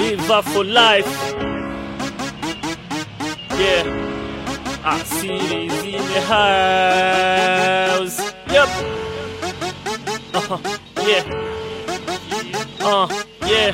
Silver for life. Yeah, cities in the house. Yep. Yeah. Yeah.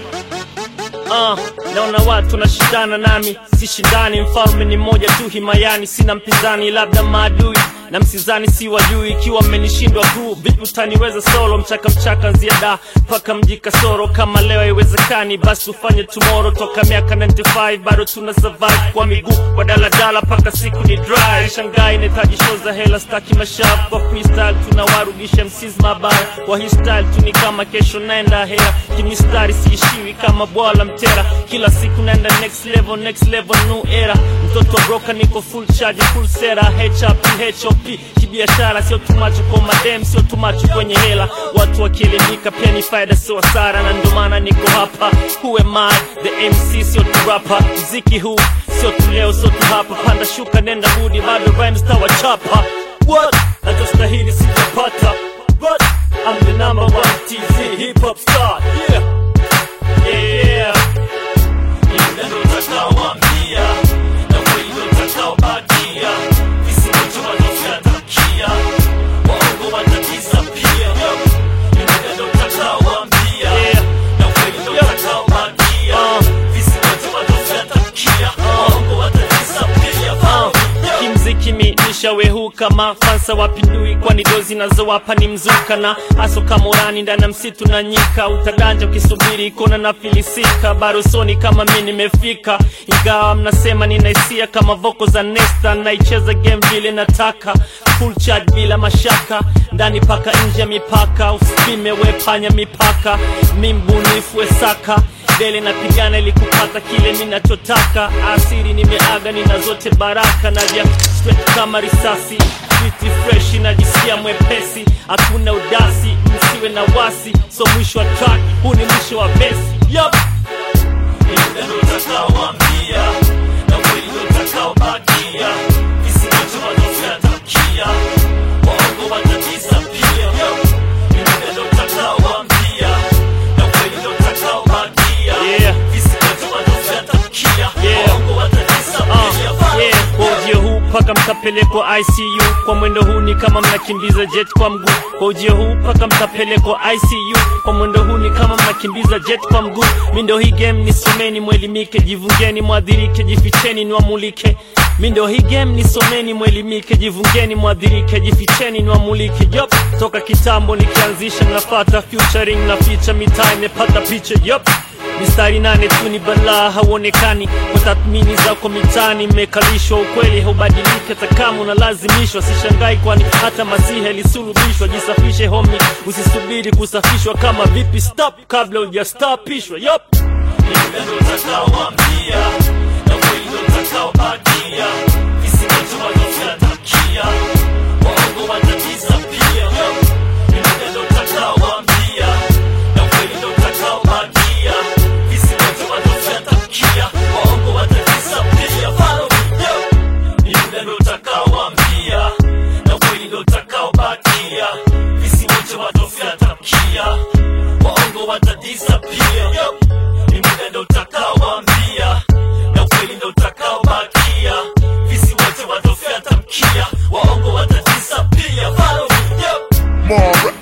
Naona watu nashindana nami, si shindani, mfalme ni mmoja tu himayani, sina mpinzani labda maadui, na msizani si wajui, ikiwa mmenishindwa tu vipi utaniweza solo, mchaka ziada paka mji kasoro, kama leo haiwezekani basi ufanye tomorrow, toka miaka 95 bado tuna survive kwa miguu, kwa daladala paka siku ni dry, Shanghai netaji show za hela staki mashafu, kwa freestyle tunawarudisha MCs mabaya, kwa hii style tuni kama kesho naenda hera, kimistari siishiwi kama bwala mtera, kila siku naenda next level new era, mtoto wa broker niko full charge full sera, HOP kibiashara, sio tumacho kwa madem, sio tumacho kwenye hela, watu wakielimika pia ni faida sio hasara, na ndo maana niko hapa. Who am I? The MC, sio tu rapper, muziki huu sio tu leo sio tu hapa, panda shuka nenda hudi bado rhymes tawachapa. What? Natostahili sijapata, but I'm the #1 TZ hip hop star. Yeah. Yeah. Ndio natakaoambia na wewe ndio utakaobakia, visi wote wanafuatakia waongo watadisappear. Ndio natakaoambia na wewe ndio utakaobakia, visi wote wanafuatakia waongo watadisappear. Kimziki nishawehu kama fansa wapindui, kwani dozi nazowapa ni mzuka, na aso kamorani ndani msitu na nyika, utaganja ukisubiri kona na filisika, bado soni kama mimi nimefika, ingawa mnasema ninaisia kama voko za Nesta, naicheza game vile nataka, full charge bila mashaka, ndani paka nje mipaka, usipime wepanya mipaka, mimbunifu esaka dele napigana ili kupata kile ninachotaka, asiri nimeaga nina zote baraka, na vya straight kama risasi, pretty fresh najisikia mwepesi, hakuna udasi, msiwe na wasi, so mwisho wa track, huu ni mwisho wa besi. Yup. Ndio natakaoambia na wewe ndio utakaobakia, visi wote wanafuatakia waongo watadisappear. Yup. Ndio natakaoambia na wewe ndio utakaobakia, visi wote wanafuatakia waongo watadisappear. Ujio huu paka mtapelekwa ICU, kwa mwendo huu ni kama mnakimbiza jet kwa mguu, kwa ujio huu paka mtapelekwa ICU, kwa mwendo huu ni kama mnakimbiza jet kwa mguu. Mindo hii game nisomeni mwelimike, jivungeni mwadhirike, jificheni niwamulike. Mindo hii game nisomeni mwelimike, jivungeni mwadhirike, jificheni niwamulike. Yup, toka kitambo nikianzisha nafata featuring na feature mitaa imepata picha. Yup, mistari 8 tu ni balaa hauonekani, kwa tathmini zako mitani mekalishwa, ukweli haubadilike takamu na lazimishwa, sishangai kwani hata masiha ilisulubishwa, jisafishe homie usisubiri kusafishwa, kama vipi stop kabla hujastopishwa. Yup. Ndio natakaoambia na wewe ndio utakaobakia, visi wote wanafuatakia waongo watadisappear. Yup. Ndio natakaoambia na wewe ndio utakaobakia, visi wote wanafuatakia waongo watadisappear. Follow me. Yup. Ndio natakaoambia na wewe ndio utakaobakia, visi wote wanafuatakia waongo watadisappear. Yup. Ndio utakaoambia na wewe ndio utakaobakia, visi wote wanafuatakia waongo watadisappear. Follow me. Yup.